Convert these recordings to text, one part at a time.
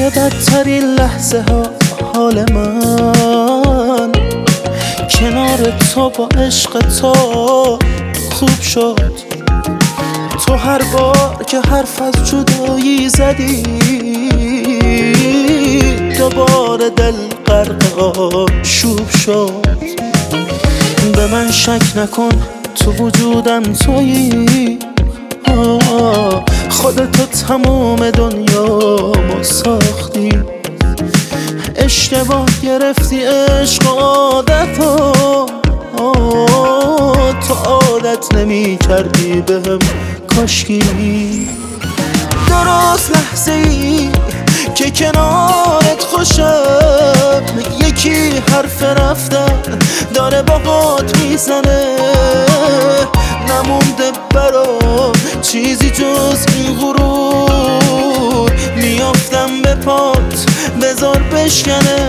توی بدترین لحظه ها حال من کنار تو با عشق تو خوب شد. تو هر بار که حرف از جدایی زدی دوباره دل غرق آشوب شد. به من شک نکن تو وجودم تویی، خودتو تمام دنیامو ساختی. اشتباه گرفتی عشق و عادتو، تو عادت نمی کردی بهم کاشکی. درست لحظه ای که کنارت خوشم یکی حرف رفتن داره باهات میزنه. نمونده برام چیزی جز این غرور، میافتم به پات بذار بشکنه.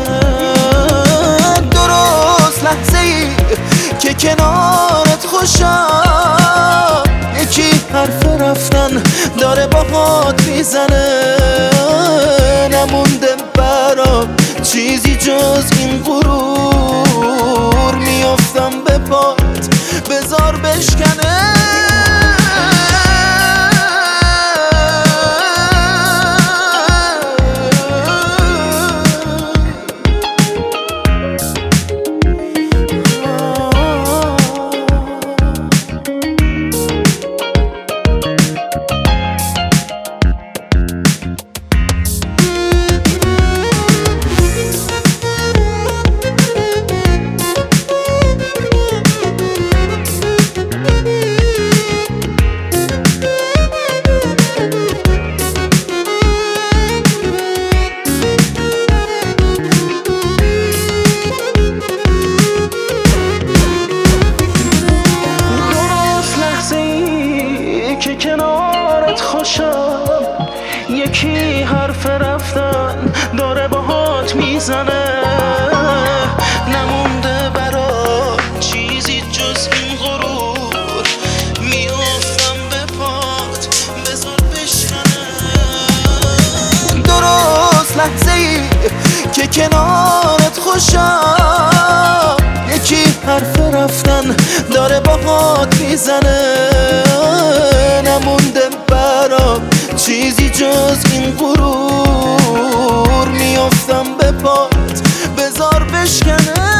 درست لحظه ای که کنارت خوشم یکی حرف رفتن داره باهات میزنه. نمونده برام چیزی جز این غرور، میافتم به پات بذار بشکنه. که کنارت خوشم یکی حرف رفتن داره باهات میزنه. نمونده برا چیزی جز این غرور، میافتم به پات بذار بشکنه. درست لحظه ای که کنارت خوشم یکی حرف رفتن داره باهات میزنه. نمونده برام چیزی جز این غرور، میافتم به پات بذار بشکنه.